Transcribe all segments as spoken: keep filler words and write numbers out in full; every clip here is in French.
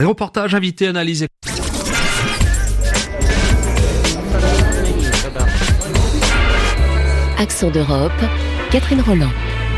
Reportage, invité, analysé. Accent d'Europe, Catherine Roland.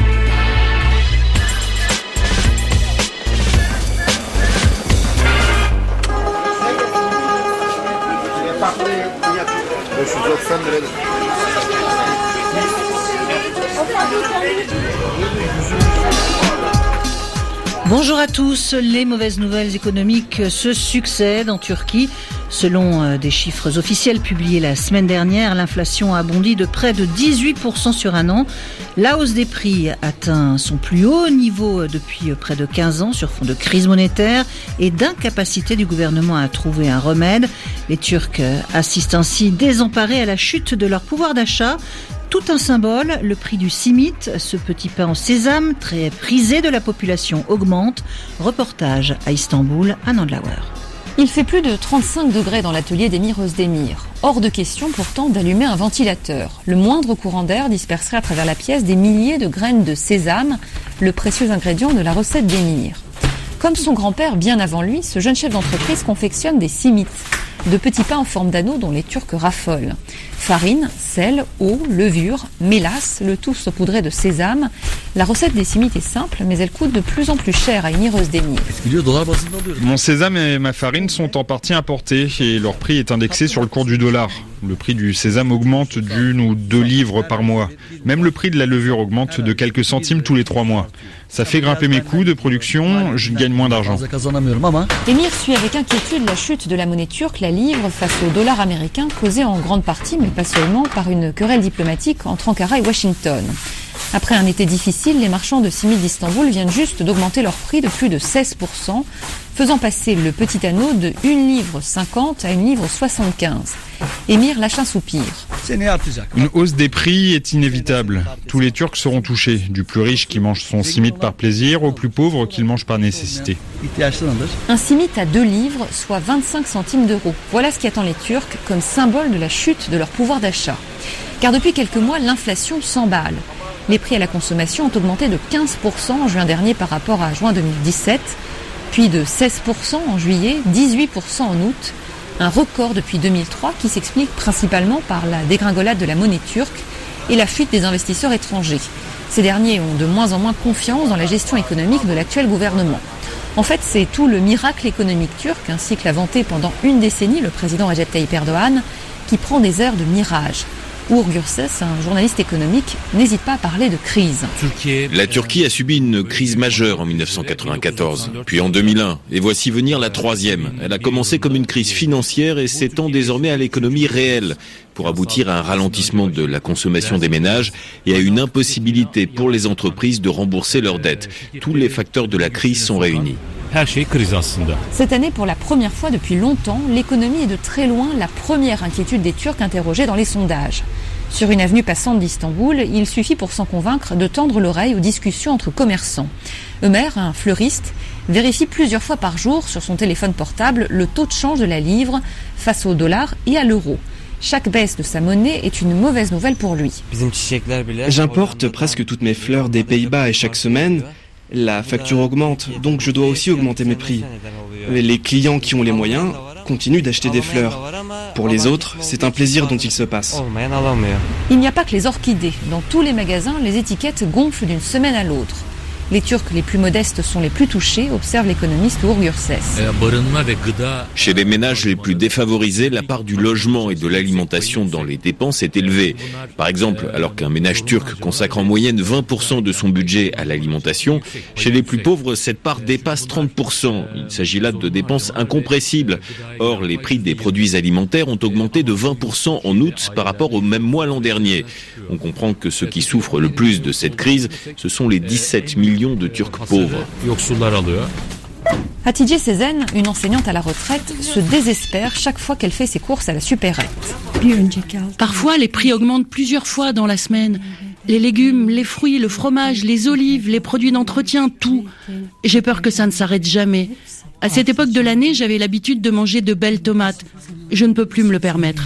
Bonjour à tous. Les mauvaises nouvelles économiques se succèdent en Turquie. Selon des chiffres officiels publiés la semaine dernière, l'inflation a bondi de près de dix-huit pour cent sur un an. La hausse des prix atteint son plus haut niveau depuis près de quinze ans sur fond de crise monétaire et d'incapacité du gouvernement à trouver un remède. Les Turcs assistent ainsi désemparés à la chute de leur pouvoir d'achat. Tout un symbole, le prix du simit, ce petit pain en sésame très prisé de la population, augmente. Reportage à Istanbul, Anand Lauer. Il fait plus de trente-cinq degrés dans l'atelier d'Emir Özdemir. Hors de question pourtant d'allumer un ventilateur. Le moindre courant d'air disperserait à travers la pièce des milliers de graines de sésame, le précieux ingrédient de la recette d'Emir. Comme son grand-père bien avant lui, ce jeune chef d'entreprise confectionne des simits, de petits pains en forme d'anneau dont les Turcs raffolent. Farine, sel, eau, levure, mélasse, le tout saupoudré de sésame. La recette des simits est simple, mais elle coûte de plus en plus cher à Emir Özdemir. Mon sésame et ma farine sont en partie importés et leur prix est indexé sur le cours du dollar. Le prix du sésame augmente d'une ou deux livres par mois. Même le prix de la levure augmente de quelques centimes tous les trois mois. Ça fait grimper mes coûts de production, je gagne moins d'argent. Emir suit avec inquiétude la chute de la monnaie turque, la livre, face au dollar américain, causée en grande partie, mais pas seulement, par une querelle diplomatique entre Ankara et Washington. Après un été difficile, les marchands de simit d'Istanbul viennent juste d'augmenter leur prix de plus de seize pour cent, faisant passer le petit anneau de une livre cinquante à une livre soixante-quinze. Émir lâche un soupir. Une hausse des prix est inévitable. Tous les Turcs seront touchés, du plus riche qui mange son simit par plaisir au plus pauvre qui le mange par nécessité. Un simit à deux livres, soit vingt-cinq centimes d'euros. Voilà ce qui attend les Turcs comme symbole de la chute de leur pouvoir d'achat. Car depuis quelques mois, l'inflation s'emballe. Les prix à la consommation ont augmenté de quinze pour cent en juin dernier par rapport à juin deux mille dix-sept, puis de seize pour cent en juillet, dix-huit pour cent en août. Un record depuis deux mille trois qui s'explique principalement par la dégringolade de la monnaie turque et la fuite des investisseurs étrangers. Ces derniers ont de moins en moins confiance dans la gestion économique de l'actuel gouvernement. En fait, c'est tout le miracle économique turc, ainsi que l'a vanté pendant une décennie le président Recep Tayyip Erdogan, qui prend des airs de mirage. Uğur Gürses, un journaliste économique, n'hésite pas à parler de crise. La Turquie a subi une crise majeure en mille neuf cent quatre-vingt-quatorze, puis en deux mille un, et voici venir la troisième. Elle a commencé comme une crise financière et s'étend désormais à l'économie réelle, pour aboutir à un ralentissement de la consommation des ménages et à une impossibilité pour les entreprises de rembourser leurs dettes. Tous les facteurs de la crise sont réunis. Cette année, pour la première fois depuis longtemps, l'économie est de très loin la première inquiétude des Turcs interrogés dans les sondages. Sur une avenue passante d'Istanbul, il suffit pour s'en convaincre de tendre l'oreille aux discussions entre commerçants. Ömer, un fleuriste, vérifie plusieurs fois par jour sur son téléphone portable le taux de change de la livre face au dollar et à l'euro. Chaque baisse de sa monnaie est une mauvaise nouvelle pour lui. J'importe presque toutes mes fleurs des Pays-Bas et chaque semaine, la facture augmente, donc je dois aussi augmenter mes prix. Les clients qui ont les moyens continuent d'acheter des fleurs. Pour les autres, c'est un plaisir dont ils se passent. Il n'y a pas que les orchidées. Dans tous les magasins, les étiquettes gonflent d'une semaine à l'autre. Les Turcs les plus modestes sont les plus touchés, observe l'économiste Uğur Gürses. Chez les ménages les plus défavorisés, la part du logement et de l'alimentation dans les dépenses est élevée. Par exemple, alors qu'un ménage turc consacre en moyenne vingt pour cent de son budget à l'alimentation, chez les plus pauvres, cette part dépasse trente pour cent. Il s'agit là de dépenses incompressibles. Or, les prix des produits alimentaires ont augmenté de vingt pour cent en août par rapport au même mois l'an dernier. On comprend que ceux qui souffrent le plus de cette crise, ce sont les dix-sept millions de Turcs pauvres. Hatice Sezen, une enseignante à la retraite, se désespère chaque fois qu'elle fait ses courses à la supérette. Parfois, les prix augmentent plusieurs fois dans la semaine. Les légumes, les fruits, le fromage, les olives, les produits d'entretien, tout. J'ai peur que ça ne s'arrête jamais. À cette époque de l'année, j'avais l'habitude de manger de belles tomates. Je ne peux plus me le permettre.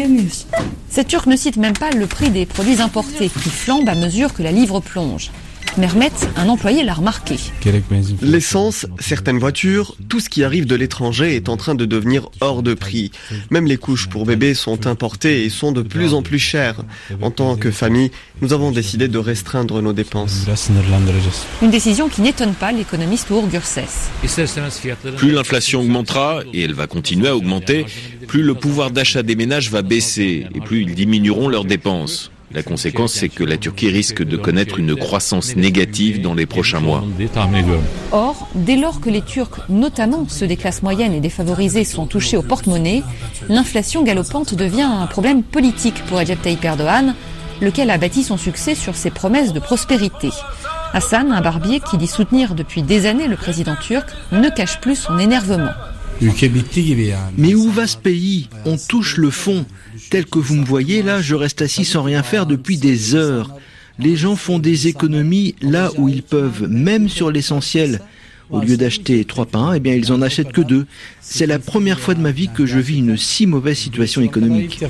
Ces Turcs ne citent même pas le prix des produits importés, qui flambent à mesure que la livre plonge. Mehmet, un employé, l'a remarqué. L'essence, certaines voitures, tout ce qui arrive de l'étranger est en train de devenir hors de prix. Même les couches pour bébés sont importées et sont de plus en plus chères. En tant que famille, nous avons décidé de restreindre nos dépenses. Une décision qui n'étonne pas l'économiste Uğur Gürses. Plus l'inflation augmentera, et elle va continuer à augmenter, plus le pouvoir d'achat des ménages va baisser et plus ils diminueront leurs dépenses. La conséquence, c'est que la Turquie risque de connaître une croissance négative dans les prochains mois. Or, dès lors que les Turcs, notamment ceux des classes moyennes et défavorisées, sont touchés au porte-monnaie, l'inflation galopante devient un problème politique pour Recep Tayyip Erdoğan, lequel a bâti son succès sur ses promesses de prospérité. Hassan, un barbier qui dit soutenir depuis des années le président turc, ne cache plus son énervement. Mais où va ce pays ? On touche le fond. Tel que vous me voyez là, je reste assis sans rien faire depuis des heures. Les gens font des économies là où ils peuvent, même sur l'essentiel. Au lieu d'acheter trois pains, eh bien ils en achètent que deux. C'est la première fois de ma vie que je vis une si mauvaise situation économique.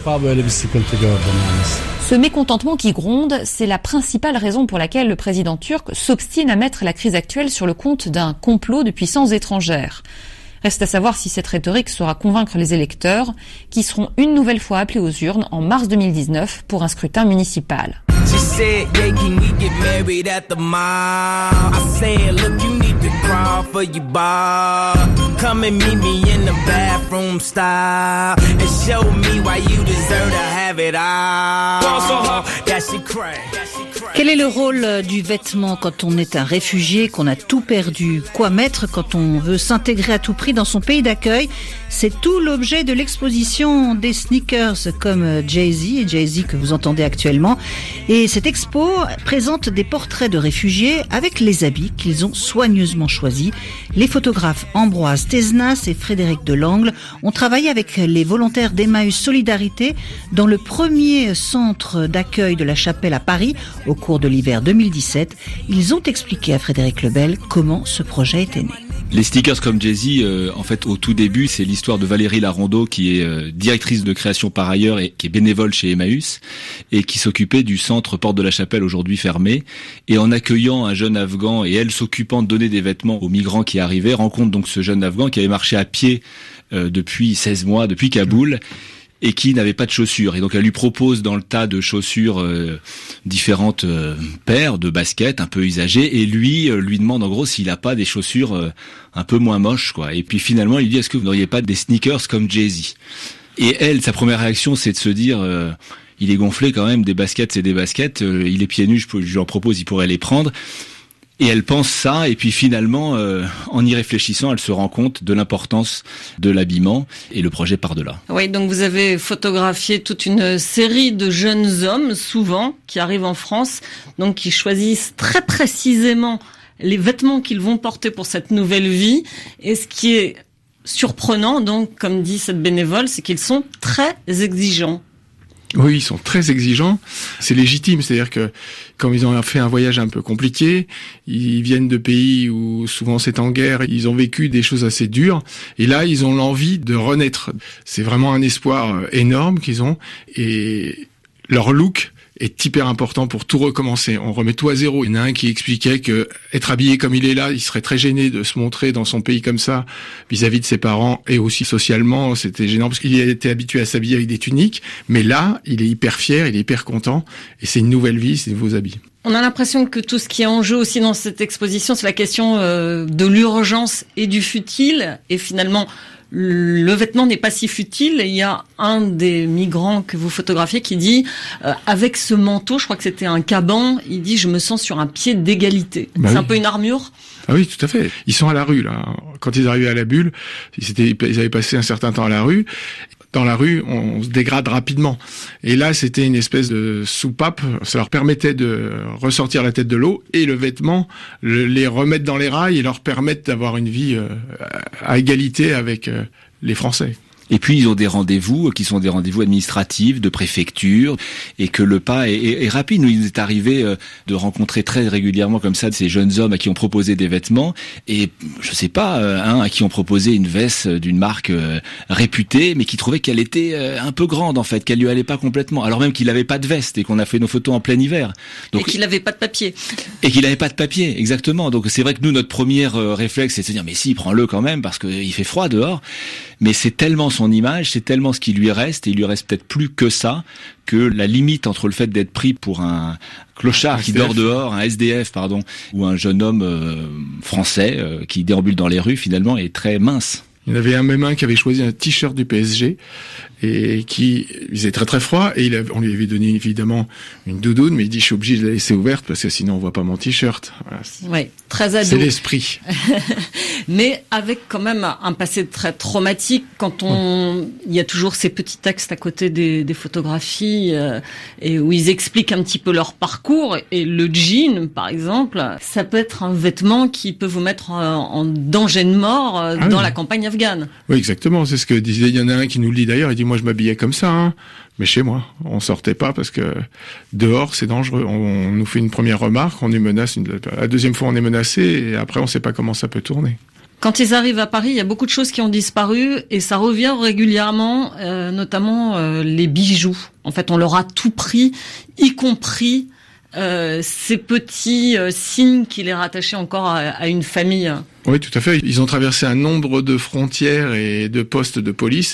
Ce mécontentement qui gronde, c'est la principale raison pour laquelle le président turc s'obstine à mettre la crise actuelle sur le compte d'un complot de puissances étrangères. Reste à savoir si cette rhétorique saura convaincre les électeurs, qui seront une nouvelle fois appelés aux urnes en mars deux mille dix-neuf pour un scrutin municipal. Quel est le rôle du vêtement quand on est un réfugié, qu'on a tout perdu ? Quoi mettre quand on veut s'intégrer à tout prix dans son pays d'accueil ? C'est tout l'objet de l'exposition des sneakers comme Jay-Z, et Jay-Z que vous entendez actuellement. Et cette expo présente des portraits de réfugiés avec les habits qu'ils ont soigneusement choisis. Les photographes Ambroise Tesnas et Frédéric Delangle ont travaillé avec les volontaires d'Emmaüs Solidarité dans le premier centre d'accueil de la Chapelle à Paris au cours de l'hiver deux mille dix-sept. Ils ont expliqué à Frédéric Lebel comment ce projet était né. Les stickers comme Jay-Z, euh, en fait, au tout début, c'est l'histoire de Valérie Larondeau, qui est euh, directrice de création par ailleurs et qui est bénévole chez Emmaüs et qui s'occupait du centre Porte de la Chapelle, aujourd'hui fermé. Et en accueillant un jeune Afghan et elle s'occupant de donner des vêtements aux migrants qui arrivaient, rencontre donc ce jeune Afghan qui avait marché à pied euh, depuis seize mois, depuis Kaboul, et qui n'avait pas de chaussures. Et donc elle lui propose dans le tas de chaussures euh, différentes euh, paires de baskets un peu usagées, et lui euh, lui demande en gros s'il a pas des chaussures euh, un peu moins moches, quoi. Et puis finalement il lui dit: est-ce que vous n'auriez pas des sneakers comme Jay-Z ? Et elle, sa première réaction, c'est de se dire euh, il est gonflé quand même, des baskets c'est des baskets, euh, il est pieds nus, je, peux, je lui en propose, il pourrait les prendre. Et elle pense ça, et puis finalement, euh, en y réfléchissant, elle se rend compte de l'importance de l'habillement, et le projet part de là. Oui, donc vous avez photographié toute une série de jeunes hommes, souvent, qui arrivent en France, donc qui choisissent très précisément les vêtements qu'ils vont porter pour cette nouvelle vie. Et ce qui est surprenant, donc, comme dit cette bénévole, c'est qu'ils sont très exigeants. Oui, ils sont très exigeants. C'est légitime, c'est-à-dire que quand ils ont fait un voyage un peu compliqué, ils viennent de pays où souvent c'est en guerre, ils ont vécu des choses assez dures, et là ils ont l'envie de renaître. C'est vraiment un espoir énorme qu'ils ont, et leur look est hyper important pour tout recommencer. On remet tout à zéro. Il y en a un qui expliquait que être habillé comme il est là, il serait très gêné de se montrer dans son pays comme ça vis-à-vis de ses parents, et aussi socialement, c'était gênant parce qu'il était habitué à s'habiller avec des tuniques. Mais là, il est hyper fier, il est hyper content, et c'est une nouvelle vie, c'est de nouveaux habits. On a l'impression que tout ce qui est en jeu aussi dans cette exposition, c'est la question euh, de l'urgence et du futile, et finalement, le vêtement n'est pas si futile. Il y a un des migrants que vous photographiez qui dit euh, avec ce manteau, je crois que c'était un caban, il dit je me sens sur un pied d'égalité. Bah c'est oui. Un peu une armure. Ah oui, tout à fait. Ils sont à la rue là. Quand ils arrivaient à la bulle, ils, étaient, ils avaient passé un certain temps à la rue. Dans la rue, on se dégrade rapidement. Et là, c'était une espèce de soupape. Ça leur permettait de ressortir la tête de l'eau, et le vêtement, le, les remettre dans les rails et leur permettre d'avoir une vie euh, à égalité avec euh, les Français. Et puis ils ont des rendez-vous qui sont des rendez-vous administratifs, de préfecture, et que le pas est, est, est rapide. Nous, il nous est arrivé de rencontrer très régulièrement comme ça ces jeunes hommes à qui on proposait des vêtements, et je sais pas, hein, à qui on proposait une veste d'une marque euh, réputée, mais qui trouvait qu'elle était euh, un peu grande en fait, qu'elle lui allait pas complètement, alors même qu'il n'avait pas de veste et qu'on a fait nos photos en plein hiver. Donc, et qu'il n'avait pas de papier. Et qu'il n'avait pas de papier, exactement. Donc c'est vrai que nous, notre premier euh, réflexe, c'est de se dire mais si, prends-le quand même parce qu'il fait froid dehors. Mais c'est tellement son image, c'est tellement ce qui lui reste, et il lui reste peut-être plus que ça, que la limite entre le fait d'être pris pour un clochard qui dort dehors, un S D F pardon, ou un jeune homme euh, français euh, qui déambule dans les rues, finalement, est très mince. Il y en avait un même un qui avait choisi un t-shirt du P S G et qui il faisait très très froid, et il avait, on lui avait donné évidemment une doudoune, mais il dit je suis obligé de la laisser ouverte parce que sinon on voit pas mon t-shirt. Voilà. Ouais, très ado. C'est l'esprit. Mais avec quand même un passé très traumatique. Quand on, ouais. il y a toujours ces petits textes à côté des, des photographies euh, et où ils expliquent un petit peu leur parcours. Et le jean, par exemple, ça peut être un vêtement qui peut vous mettre en, en danger de mort euh, ah dans oui. la campagne afghane. Oui, exactement. C'est ce que disait. Il y en a un qui nous le dit d'ailleurs. Il dit moi je m'habillais comme ça, hein, mais chez moi on sortait pas parce que dehors c'est dangereux. On, on nous fait une première remarque, on est menacé. La deuxième fois on est menacé et après on sait pas comment ça peut tourner. Quand ils arrivent à Paris, il y a beaucoup de choses qui ont disparu et ça revient régulièrement, euh, notamment euh, les bijoux. En fait, on leur a tout pris, y compris euh, ces petits euh, signes qui les rattachaient encore à, à une famille. Oui, tout à fait. Ils ont traversé un nombre de frontières et de postes de police.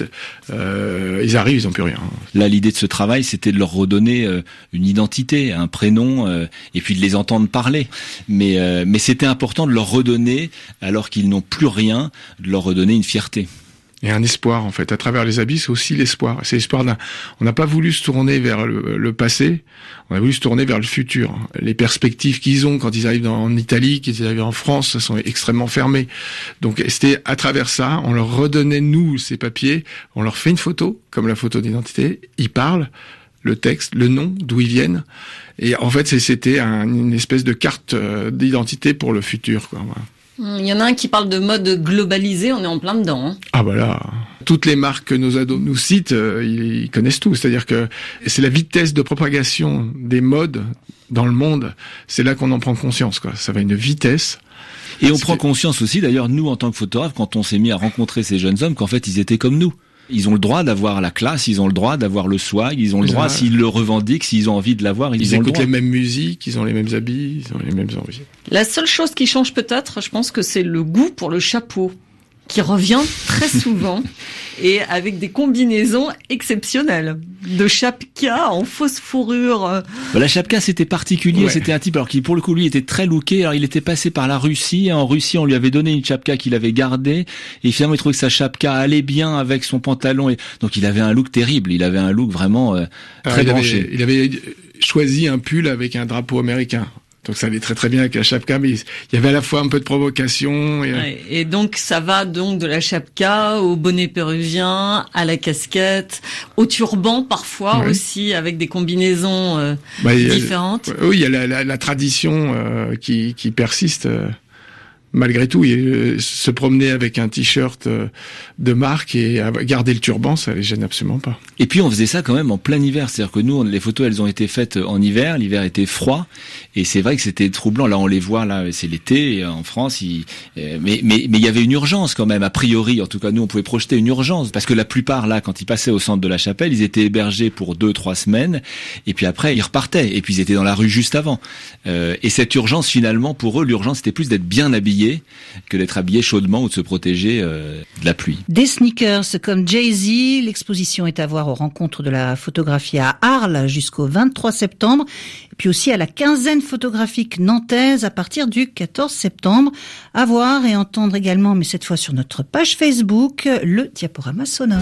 Euh, ils arrivent, ils n'ont plus rien. Là, l'idée de ce travail, c'était de leur redonner euh, une identité, un prénom, euh, et puis de les entendre parler. Mais, euh, mais c'était important de leur redonner, alors qu'ils n'ont plus rien, de leur redonner une fierté. Et un espoir, en fait. À travers les habits, c'est aussi l'espoir. C'est l'espoir d'un... On n'a pas voulu se tourner vers le, le passé, on a voulu se tourner vers le futur. Les perspectives qu'ils ont quand ils arrivent dans, en Italie, quand ils arrivent en France, sont extrêmement fermées. Donc c'était à travers ça, on leur redonnait, nous, ces papiers, on leur fait une photo, comme la photo d'identité, ils parlent, le texte, le nom, d'où ils viennent. Et en fait, c'était un, une espèce de carte d'identité pour le futur, quoi. Voilà. Il y en a un qui parle de mode globalisé, on est en plein dedans. Hein. Ah bah là, toutes les marques que nos ados nous citent, euh, ils, ils connaissent tout. C'est-à-dire que c'est la vitesse de propagation des modes dans le monde, c'est là qu'on en prend conscience, quoi. Ça va à une vitesse. Et on prend conscience aussi, d'ailleurs, nous, en tant que photographes, quand on s'est mis à rencontrer ces jeunes hommes, qu'en fait, ils étaient comme nous. Ils ont le droit d'avoir la classe, ils ont le droit d'avoir le swag, ils ont le droit, s'ils le revendiquent, s'ils ont envie de l'avoir, ils, ils ont le droit. Ils écoutent les mêmes musiques, ils ont les mêmes habits, ils ont les mêmes envies. La seule chose qui change peut-être, je pense que c'est le goût pour le chapeau, qui revient très souvent et avec des combinaisons exceptionnelles de chapka en fausse fourrure. La chapka, c'était particulier, ouais. C'était un type alors qui pour le coup lui était très looké. Alors il était passé par la Russie, en Russie on lui avait donné une chapka qu'il avait gardée et finalement il trouvait que sa chapka allait bien avec son pantalon et donc il avait un look terrible, il avait un look vraiment euh, très alors, branché. Il avait, il avait choisi un pull avec un drapeau américain. Donc ça allait très très bien avec la chapka, mais il y avait à la fois un peu de provocation. Et, ouais, et donc ça va donc de la chapka au bonnet péruvien, à la casquette, au turban parfois ouais. aussi, avec des combinaisons euh, bah, différentes. A, oui, il y a la, la, la tradition euh, qui, qui persiste. Euh. Malgré tout, il, se promener avec un t-shirt de marque et garder le turban, ça les gêne absolument pas. Et puis on faisait ça quand même en plein hiver, c'est-à-dire que nous, les photos, elles ont été faites en hiver, l'hiver était froid, et c'est vrai que c'était troublant. Là, on les voit, là, c'est l'été en France, il... mais mais mais il y avait une urgence quand même, a priori. En tout cas, nous, on pouvait projeter une urgence parce que la plupart là, quand ils passaient au centre de la Chapelle, ils étaient hébergés pour deux, trois semaines, et puis après ils repartaient, et puis ils étaient dans la rue juste avant. Euh, et cette urgence, finalement, pour eux, l'urgence c'était plus d'être bien habillés que d'être habillé chaudement ou de se protéger euh, de la pluie. Des sneakers comme Jay-Z, l'exposition est à voir aux rencontres de la photographie à Arles jusqu'au vingt-trois septembre, et puis aussi à la quinzaine photographique nantaise à partir du quatorze septembre. À voir et entendre également, mais cette fois sur notre page Facebook, le diaporama sonore.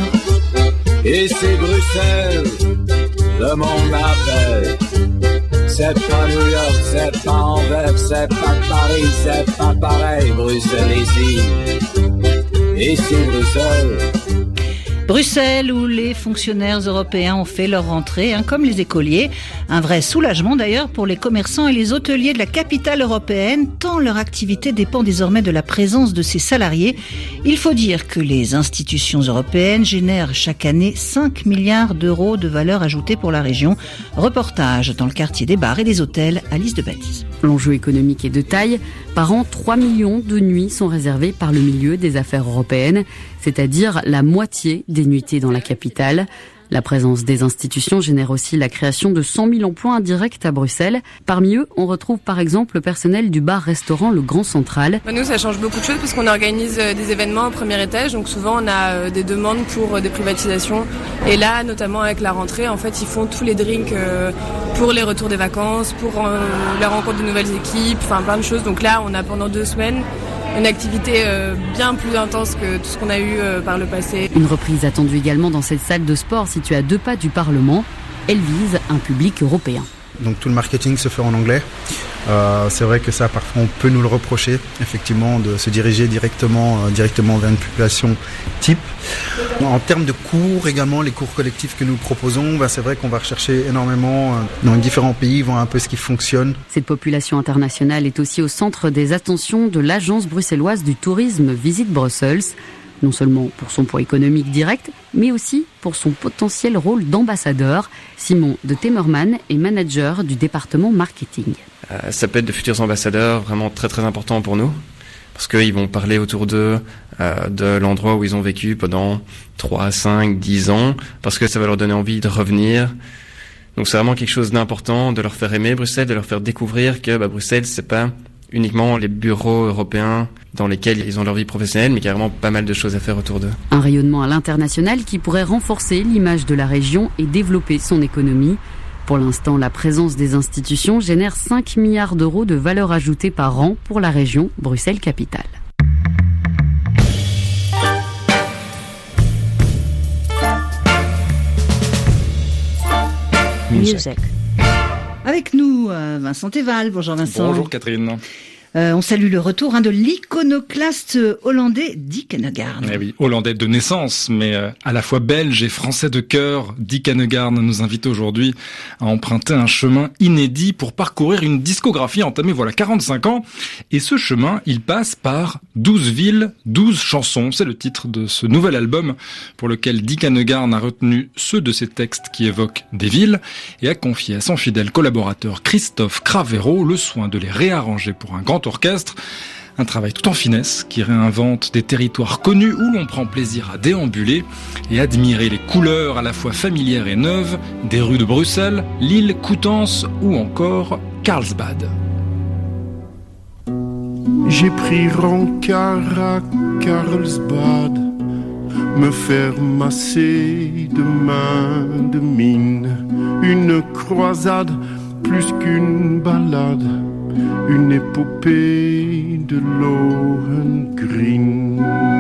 Et c'est Bruxelles, le monde m'appelle. C'est pas New York, c'est pas Anvers, c'est pas Paris, c'est pas pareil, Bruxelles ici. Et c'est Bruxelles. Bruxelles, où les fonctionnaires européens ont fait leur rentrée, hein, comme les écoliers. Un vrai soulagement d'ailleurs pour les commerçants et les hôteliers de la capitale européenne, tant leur activité dépend désormais de la présence de ces salariés. Il faut dire que les institutions européennes génèrent chaque année cinq milliards d'euros de valeur ajoutée pour la région. Reportage dans le quartier des bars et des hôtels, Alice de Baptiste. L'enjeu économique est de taille. Par an, trois millions de nuits sont réservées par le milieu des affaires européennes, c'est-à-dire la moitié des nuitées dans la capitale. La présence des institutions génère aussi la création de cent mille emplois indirects à Bruxelles. Parmi eux, on retrouve par exemple le personnel du bar-restaurant Le Grand Central. Bah nous, ça change beaucoup de choses parce qu'on organise des événements au premier étage. Donc souvent, on a des demandes pour des privatisations. Et là, notamment avec la rentrée, en fait, ils font tous les drinks pour les retours des vacances, pour la rencontre de nouvelles équipes, enfin plein de choses. Donc là, on a pendant deux semaines une activité euh, bien plus intense que tout ce qu'on a eu euh, par le passé. Une reprise attendue également dans cette salle de sport située à deux pas du Parlement. Elle vise un public européen. Donc tout le marketing se fait en anglais. Euh, c'est vrai que ça, parfois, on peut nous le reprocher, effectivement, de se diriger directement, euh, directement vers une population type. En termes de cours également, les cours collectifs que nous proposons, bah, c'est vrai qu'on va rechercher énormément euh, dans les différents pays, voir un peu ce qui fonctionne. Cette population internationale est aussi au centre des attentions de l'agence bruxelloise du tourisme Visit Brussels. Non seulement pour son poids économique direct, mais aussi pour son potentiel rôle d'ambassadeur. Simon de Temerman est manager du département marketing. Euh, ça peut être de futurs ambassadeurs vraiment très très importants pour nous, parce qu'ils vont parler autour d'eux euh, de l'endroit où ils ont vécu pendant trois, cinq, dix ans, parce que ça va leur donner envie de revenir. Donc c'est vraiment quelque chose d'important de leur faire aimer Bruxelles, de leur faire découvrir que bah, Bruxelles, c'est pas uniquement les bureaux européens dans lesquels ils ont leur vie professionnelle, mais qu'il y a vraiment pas mal de choses à faire autour d'eux. Un rayonnement à l'international qui pourrait renforcer l'image de la région et développer son économie. Pour l'instant, la présence des institutions génère cinq milliards d'euros de valeur ajoutée par an pour la région Bruxelles-Capitale. Music. Avec nous, euh, Vincent Teval. Bonjour Vincent. Bonjour Catherine. Euh, on salue le retour hein, de l'iconoclaste hollandais Dick Henegaarn. Eh oui, hollandais de naissance, mais euh, à la fois belge et français de cœur. Dick Henegaarn nous invite aujourd'hui à emprunter un chemin inédit pour parcourir une discographie entamée voilà quarante-cinq ans. Et ce chemin, il passe par douze villes, douze chansons. C'est le titre de ce nouvel album pour lequel Dick Henegaarn a retenu ceux de ses textes qui évoquent des villes et a confié à son fidèle collaborateur Christophe Cravero le soin de les réarranger pour un grand orchestre. Un travail tout en finesse qui réinvente des territoires connus où l'on prend plaisir à déambuler et admirer les couleurs à la fois familières et neuves des rues de Bruxelles, Lille, Coutances ou encore Carlsbad. J'ai pris rencard à Carlsbad, me faire masser de main de mine, une croisade plus qu'une balade, une épopée de Lohengrin.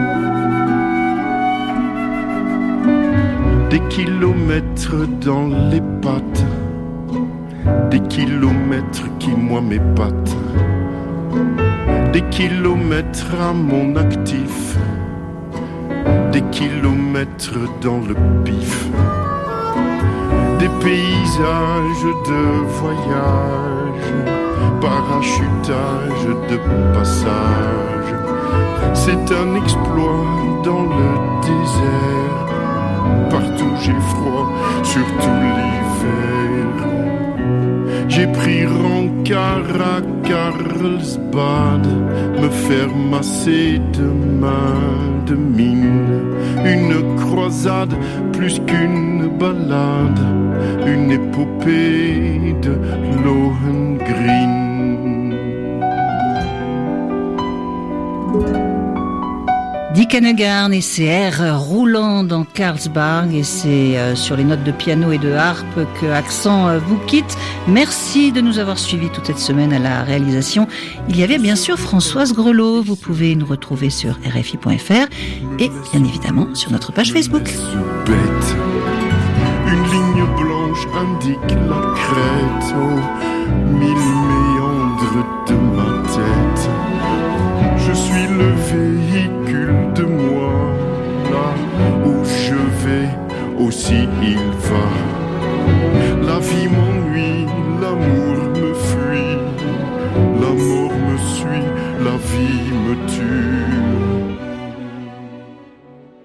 Des kilomètres dans les pattes, des kilomètres qui moi m'épatent, des kilomètres à mon actif, des kilomètres dans le pif, des paysages de voyage, parachutage de passage. C'est un exploit dans le désert, partout j'ai froid, surtout l'hiver. J'ai pris rencard à Carlsbad, me faire masser de main de mine, une croisade plus qu'une balade, une épopée de Lohengrin. Dick Henegaarn et ses airs roulants dans Carlsbad, et c'est euh, sur les notes de piano et de harpe que Accent euh, vous quitte. Merci de nous avoir suivis toute cette semaine à la réalisation. Il y avait bien sûr Françoise Grelot. Vous pouvez nous retrouver sur R F I point F R et bien évidemment sur notre page Facebook. Bête. Une ligne blanche indique la crête aux mille méandres de ma tête. Je suis le véhicule de moi, là où je aussi il va. La vie monte